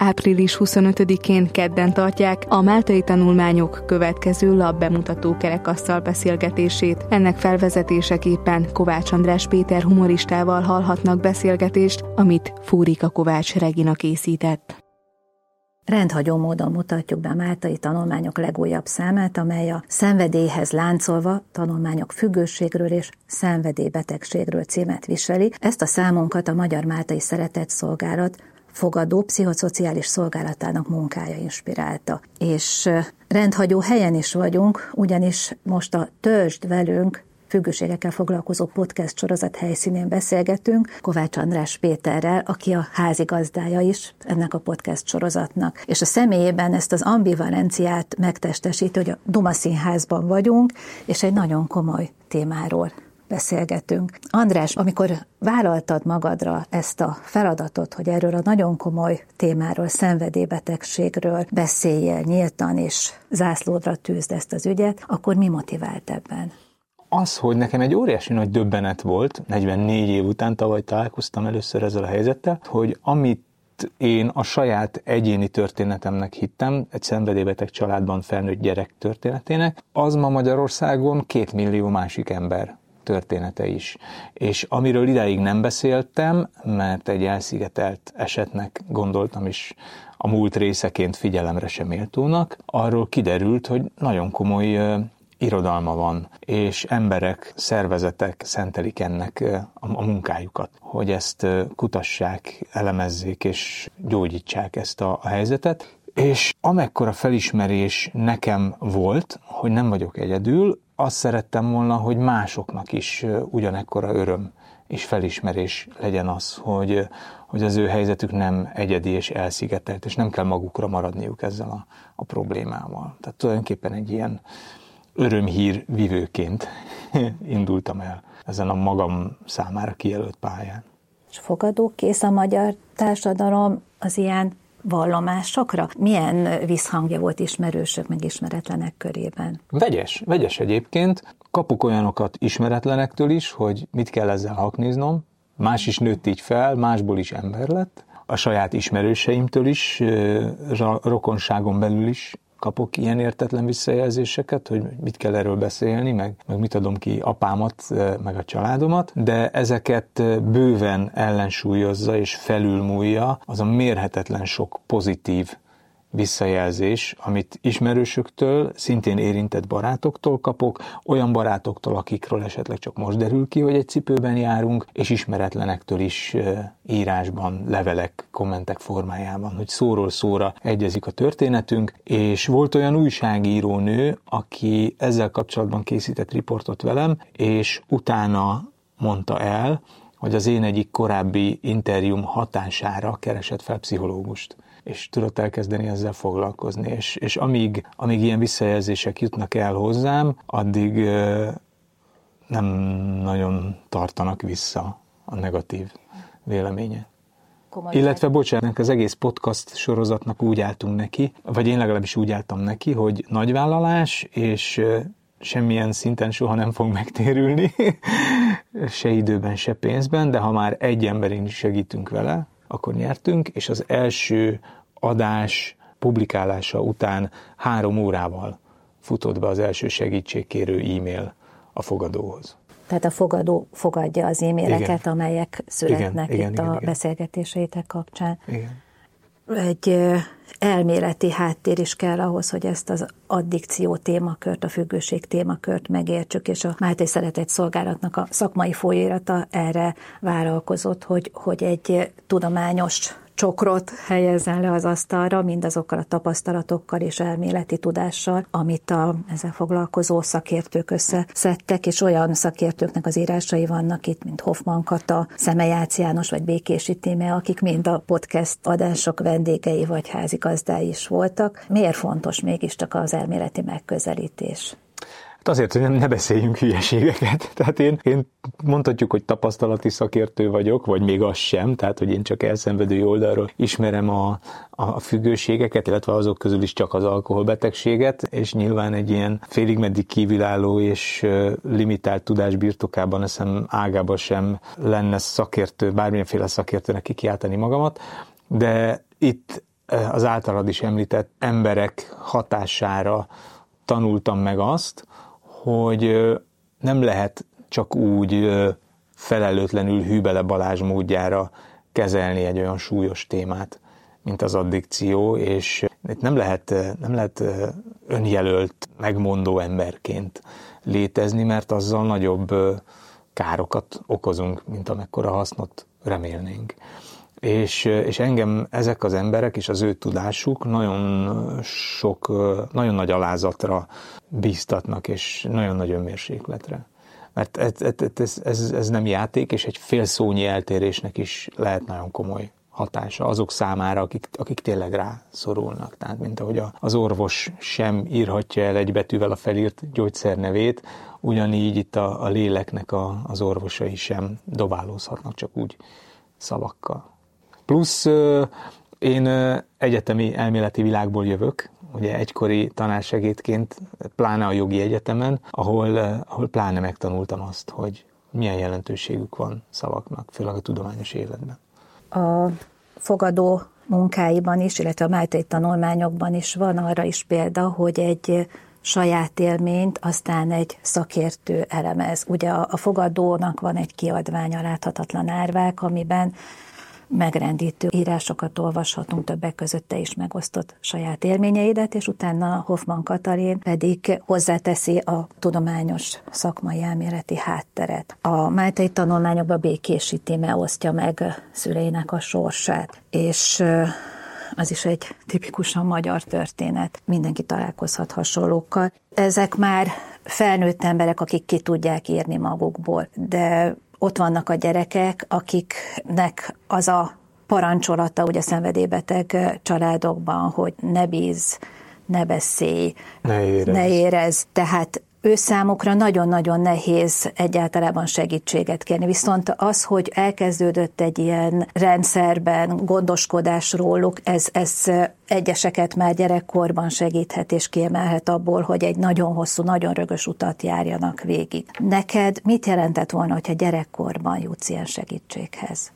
Április 25-én kedden tartják a Máltai Tanulmányok következő lapbemutató kerekasztal beszélgetését. Ennek felvezetéseképpen Kovács András Péter humoristával hallhatnak beszélgetést, amit Fúrika Kovács Regina készített. Rendhagyó módon mutatjuk be a Máltai Tanulmányok legújabb számát, amely a Szenvedélyhez láncolva tanulmányok függőségről és szenvedélybetegségről címet viseli. Ezt a számunkat a Magyar Máltai Szeretetszolgálat fogadó pszichoszociális szolgálatának munkája inspirálta. És rendhagyó helyen is vagyunk, ugyanis most a Töltsd velünk függőségekkel foglalkozó podcast sorozat helyszínén beszélgetünk Kovács András Péterrel, aki a házigazdája is ennek a podcast sorozatnak. És a személyében ezt az ambivalenciát megtestesít, hogy a Duma Színházban vagyunk, és egy nagyon komoly témáról beszélgetünk. András, amikor vállaltad magadra ezt a feladatot, hogy erről a nagyon komoly témáról, szenvedélybetegségről beszéljél nyíltan és zászlódra tűzd ezt az ügyet, akkor mi motivált ebben? Az, hogy nekem egy óriási nagy döbbenet volt, 44 év után tavaly találkoztam először ezzel a helyzettel, hogy amit én a saját egyéni történetemnek hittem, egy szenvedélybeteg családban felnőtt gyerek történetének, az ma Magyarországon 2 millió másik ember története is. És amiről idáig nem beszéltem, mert egy elszigetelt esetnek gondoltam, és a múlt részeként figyelemre sem méltónak, arról kiderült, hogy nagyon komoly irodalma van, és emberek, szervezetek szentelik ennek a munkájukat, hogy ezt kutassák, elemezzék és gyógyítsák ezt a helyzetet. És amekkora felismerés nekem volt, hogy nem vagyok egyedül, azt szerettem volna, hogy másoknak is ugyanekkora öröm és felismerés legyen az, hogy az ő helyzetük nem egyedi és elszigetelt, és nem kell magukra maradniuk ezzel a problémával. Tehát tulajdonképpen egy ilyen örömhír vivőként indultam el ezen a magam számára kijelölt pályán. És fogadókész a magyar társadalom az ilyen vallomásokra? Milyen visszhangja volt ismerősök, meg ismeretlenek körében? Vegyes egyébként. Kapok olyanokat ismeretlenektől is, hogy mit kell ezzel hakniznom. Más is nőtt így fel, másból is ember lett. A saját ismerőseimtől is, rokonságon belül is kapok ilyen értetlen visszajelzéseket, hogy mit kell erről beszélni, meg mit adom ki apámat, meg a családomat, de ezeket bőven ellensúlyozza és felülmúlja az a mérhetetlen sok pozitív visszajelzés, amit ismerősöktől, szintén érintett barátoktól kapok, olyan barátoktól, akikről esetleg csak most derül ki, hogy egy cipőben járunk, és ismeretlenektől is írásban, levelek, kommentek formájában, hogy szóról szóra egyezik a történetünk, és volt olyan újságírónő, aki ezzel kapcsolatban készített riportot velem, és utána mondta el, hogy az én egyik korábbi interjúm hatására keresett fel pszichológust, és tudott elkezdeni ezzel foglalkozni. És amíg ilyen visszajelzések jutnak el hozzám, addig nem nagyon tartanak vissza a negatív véleménye. Illetve, bocsánat, az egész podcast sorozatnak úgy álltunk neki, vagy én legalábbis úgy álltam neki, hogy nagyvállalás, és semmilyen szinten soha nem fog megtérülni, se időben, se pénzben, de ha már egy emberén is segítünk vele, akkor nyertünk, és az első adás publikálása után 3 órával futott be az első segítségkérő e-mail a fogadóhoz. Tehát a fogadó fogadja az e-maileket, igen, amelyek születnek igen, a beszélgetéseitek kapcsán. Igen. Egy elméleti háttér is kell ahhoz, hogy ezt az addikció témakört, a függőség témakört megértsük, és a Máltai Szeretetszolgálatnak a szakmai folyóirata erre vállalkozott, hogy egy tudományos csokrot helyezzen le az asztalra, mindazokkal a tapasztalatokkal és elméleti tudással, amit ezzel foglalkozó szakértők összeszedtek, és olyan szakértőknek az írásai vannak itt, mint Hoffman Kata, Szemejács János vagy Békési Tíme, akik mind a podcast adások vendégei vagy házigazdái is voltak. Miért fontos mégiscsak az elméleti megközelítés? Azért, hogy ne beszéljünk hülyeségeket. Tehát én mondhatjuk, hogy tapasztalati szakértő vagyok, vagy még az sem, tehát hogy én csak elszenvedői oldalról ismerem a függőségeket, illetve azok közül is csak az alkoholbetegséget, és nyilván egy ilyen félig meddig kívülálló és limitált tudás birtokában, eszem ágában sem lenne szakértő, bármilyenféle szakértőnek kikiáltani magamat, de itt az általad is említett emberek hatására tanultam meg azt, hogy nem lehet csak úgy felelőtlenül Hűbele Balázs módjára kezelni egy olyan súlyos témát, mint az addikció, és itt nem lehet önjelölt, megmondó emberként létezni, mert azzal nagyobb károkat okozunk, mint amekkora hasznot remélnénk. És engem ezek az emberek és az ő tudásuk nagyon nagy alázatra bíztatnak, és nagyon nagy önmérsékletre. Mert ez nem játék, és egy fél szónyi eltérésnek is lehet nagyon komoly hatása azok számára, akik tényleg rászorulnak. Tehát, mint ahogy az orvos sem írhatja el egy betűvel a felírt gyógyszer nevét, ugyanígy itt a léleknek az orvosai sem dobálózhatnak csak úgy szavakkal. Plusz én egyetemi elméleti világból jövök, ugye egykori tanársegédként, pláne a jogi egyetemen, ahol pláne megtanultam azt, hogy milyen jelentőségük van szavaknak, főleg a tudományos életben. A fogadó munkáiban is, illetve a máltai tanulmányokban is van arra is példa, hogy egy saját élményt aztán egy szakértő elemez. Ugye a fogadónak van egy kiadványa, Láthatatlan árvák, amiben megrendítő írásokat olvashatunk, többek között te is megosztott saját élményeidet, és utána Hoffmann Katalin pedig hozzáteszi a tudományos szakmai elméleti hátteret. A máltai tanulmányokban Békési Tíme osztja meg szüleinek a sorsát, és az is egy tipikusan magyar történet. Mindenki találkozhat hasonlókkal. Ezek már felnőtt emberek, akik ki tudják írni magukból, de ott vannak a gyerekek, akiknek az a parancsolata ugye szenvedélybeteg családokban, hogy ne bízz, ne beszélj, ne érezz. Tehát ő számukra nagyon-nagyon nehéz egyáltalában segítséget kérni. Viszont az, hogy elkezdődött egy ilyen rendszerben gondoskodás róluk, ez egyeseket már gyerekkorban segíthet és kiemelhet abból, hogy egy nagyon hosszú, nagyon rögös utat járjanak végig. Neked mit jelentett volna, hogyha gyerekkorban jutsz ilyen segítséghez?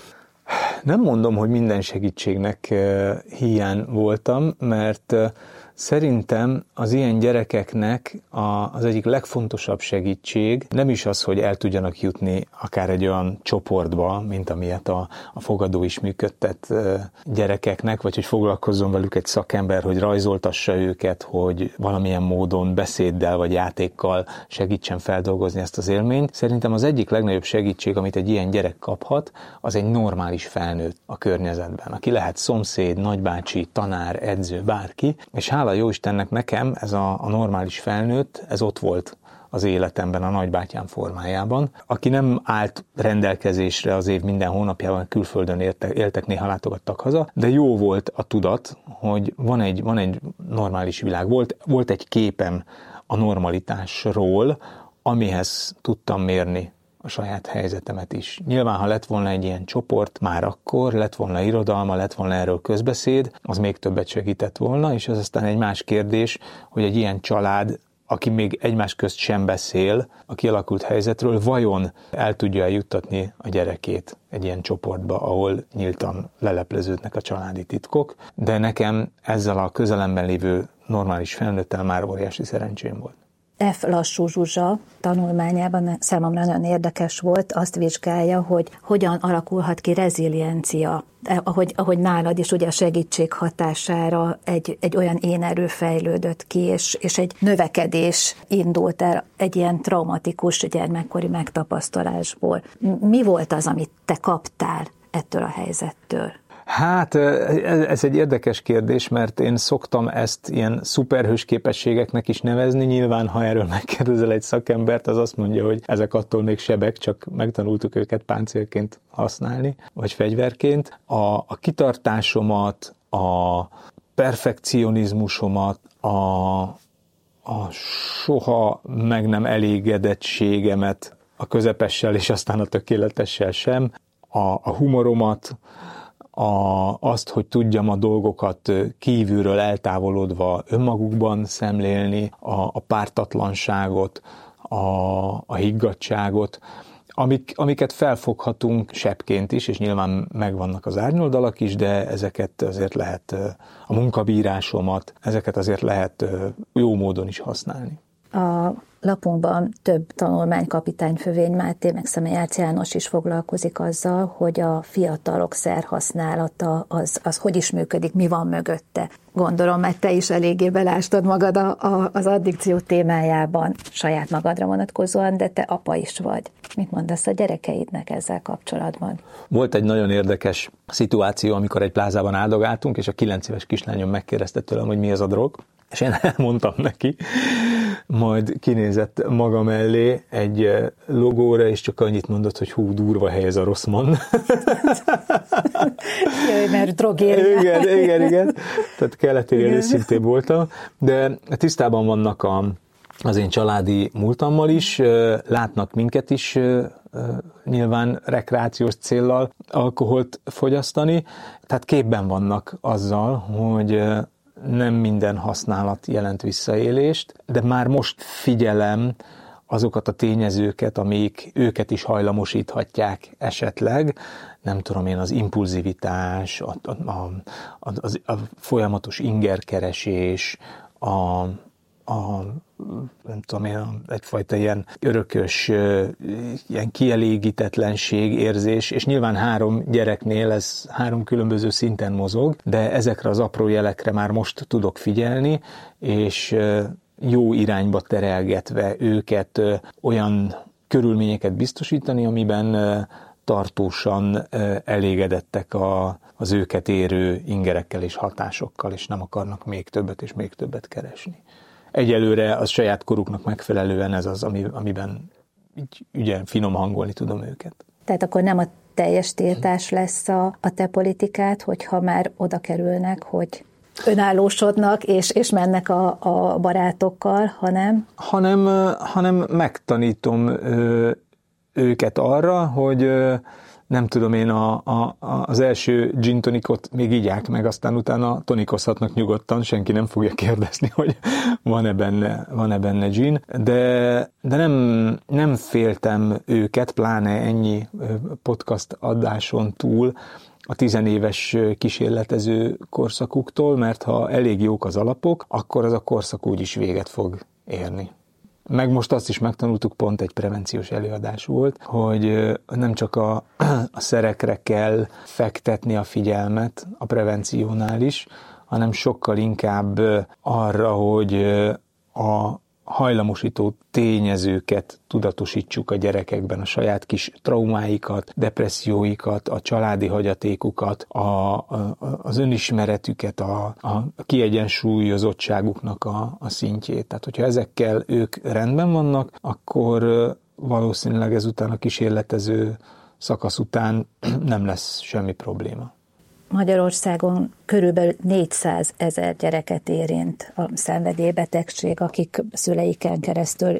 Nem mondom, hogy minden segítségnek hiány voltam, mert szerintem az ilyen gyerekeknek az egyik legfontosabb segítség nem is az, hogy el tudjanak jutni akár egy olyan csoportba, mint amilyet a fogadó is működtet gyerekeknek, vagy hogy foglalkozzon velük egy szakember, hogy rajzoltassa őket, hogy valamilyen módon beszéddel vagy játékkal segítsen feldolgozni ezt az élményt. Szerintem az egyik legnagyobb segítség, amit egy ilyen gyerek kaphat, az egy normális felnőtt a környezetben, aki lehet szomszéd, nagybácsi, tanár, edző, bárki, és hála Jóistennek nekem ez a normális felnőtt, ez ott volt az életemben a nagybátyám formájában, aki nem állt rendelkezésre az év minden hónapjában, külföldön éltek, néha látogattak haza, de jó volt a tudat, hogy van egy normális világ. Volt egy képem a normalitásról, amihez tudtam mérni a saját helyzetemet is. Nyilván, ha lett volna egy ilyen csoport, már akkor lett volna irodalma, lett volna erről közbeszéd, az még többet segített volna, és az aztán egy más kérdés, hogy egy ilyen család, aki még egymás közt sem beszél a kialakult helyzetről, vajon el tudja eljuttatni a gyerekét egy ilyen csoportba, ahol nyíltan lelepleződnek a családi titkok, de nekem ezzel a közelemben lévő normális felnőttel már óriási szerencsém volt. F. Lassú Zsuzsa tanulmányában számomra nagyon érdekes volt, azt vizsgálja, hogy hogyan alakulhat ki reziliencia, ahogy nálad is ugye a segítség hatására egy olyan énerő fejlődött ki, és egy növekedés indult el egy ilyen traumatikus gyermekkori megtapasztalásból. Mi volt az, amit te kaptál ettől a helyzettől? Hát ez egy érdekes kérdés, mert én szoktam ezt ilyen szuperhős képességeknek is nevezni. Nyilván, ha erről megkérdezel egy szakembert, az azt mondja, hogy ezek attól még sebek, csak megtanultuk őket páncélként használni, vagy fegyverként. A kitartásomat, a perfekcionizmusomat, a soha meg nem elégedettségemet, a közepessel és aztán a tökéletessel sem, a humoromat, azt, hogy tudjam a dolgokat kívülről eltávolodva önmagukban szemlélni, a pártatlanságot, a higgadtságot, amiket felfoghatunk sebbként is, és nyilván megvannak az árnyoldalak is, de ezeket azért lehet, a munkabírásomat, ezeket azért lehet jó módon is használni. A lapunkban több tanulmánykapitány, Fövényi Máté, meg Szemelyác János is foglalkozik azzal, hogy a fiatalok szerhasználata az hogy is működik, mi van mögötte. Gondolom, mert te is eléggé belástad magad az addikció témájában, saját magadra vonatkozóan, de te apa is vagy. Mit mondasz a gyerekeidnek ezzel kapcsolatban? Volt egy nagyon érdekes szituáció, amikor egy plázában áldogáltunk, és a 9 éves kislányom megkérdezte tőlem, hogy mi az a drog, és én elmondtam neki, majd kinézett maga mellé egy logóra, és csak annyit mondott, hogy hú, durva hely ez a Rosszmann. Jaj, mert drogérja. Igen. Tehát kelleténél őszintébb voltam, de tisztában vannak az én családi múltammal is, látnak minket is nyilván rekreációs céllal alkoholt fogyasztani, tehát képben vannak azzal, hogy nem minden használat jelent visszaélést, de már most figyelem azokat a tényezőket, amik őket is hajlamosíthatják esetleg, nem tudom én, az impulzivitás, a folyamatos ingerkeresés, nem tudom én, egyfajta ilyen örökös, ilyen kielégítetlenség érzés, és nyilván 3 gyereknél ez 3 különböző szinten mozog, de ezekre az apró jelekre már most tudok figyelni, és jó irányba terelgetve őket olyan körülményeket biztosítani, amiben tartósan elégedettek az őket érő ingerekkel és hatásokkal, és nem akarnak még többet és még többet keresni. Egyelőre az saját koruknak megfelelően ez az, amiben így ügyen finom hangolni tudom őket. Tehát akkor nem a teljes tiltás lesz a te politikát, hogyha már oda kerülnek, hogy önállósodnak és mennek a barátokkal, hanem megtanítom őket arra, hogy nem tudom én, az első gin tonicot még igyák meg, aztán utána tonikozhatnak nyugodtan, senki nem fogja kérdezni, hogy van-e benne gin, de nem féltem őket, pláne ennyi podcast adáson túl a 10 éves kísérletező korszakuktól, mert ha elég jók az alapok, akkor az a korszak úgyis véget fog érni. Meg most azt is megtanultuk, pont egy prevenciós előadás volt, hogy nem csak a szerekre kell fektetni a figyelmet a prevenciónál is, hanem sokkal inkább arra, hogy a hajlamosító tényezőket tudatosítsuk a gyerekekben, a saját kis traumáikat, depresszióikat, a családi hagyatékukat, az önismeretüket, a kiegyensúlyozottságuknak a szintjét. Tehát, hogyha ezekkel ők rendben vannak, akkor valószínűleg ezután a kísérletező szakasz után nem lesz semmi probléma. Magyarországon körülbelül 400 000 gyereket érint a szenvedélybetegség, akik szüleiken keresztül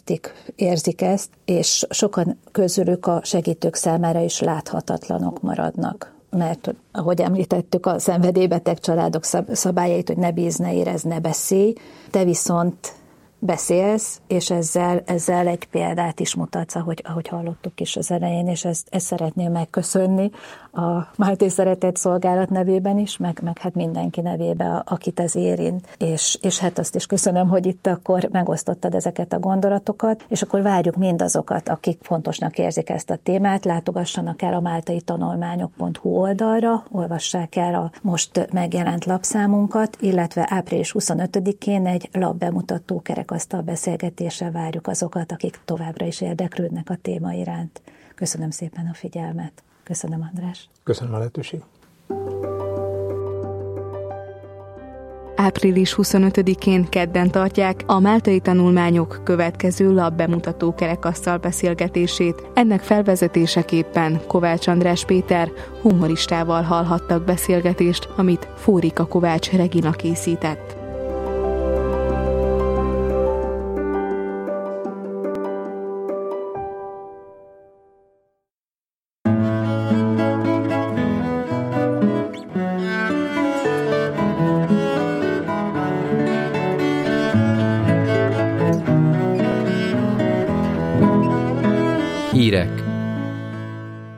érzik ezt, és sokan közülük a segítők számára is láthatatlanok maradnak. Mert, ahogy említettük, a szenvedélybeteg családok szabályait, hogy ne bízz, ne érezz, ne beszélj, te viszont beszélsz, és ezzel egy példát is mutatsz, ahogy hallottuk is az elején, és ezt szeretném megköszönni a Máté Szeretett Szolgálat nevében is, meg hát mindenki nevében, akit ez érint. És hát azt is köszönöm, hogy itt akkor megosztottad ezeket a gondolatokat, és akkor várjuk mindazokat, akik fontosnak érzik ezt a témát, látogassanak el a máltaitanulmányok.hu oldalra, olvassák el a most megjelent lapszámunkat, illetve április 25-én egy lapbemutató kerekasztal beszélgetéssel várjuk azokat, akik továbbra is érdeklődnek a téma iránt. Köszönöm szépen a figyelmet. Köszönöm, András. Köszönöm a lehetőséget. Április 25-én kedden tartják a Máltai Tanulmányok következő lapbemutató kerekasztal beszélgetését. Ennek felvezetéseképpen Kovács András Péter humoristával hallhattak beszélgetést, amit Fórika Kovács Regina készített. hírek,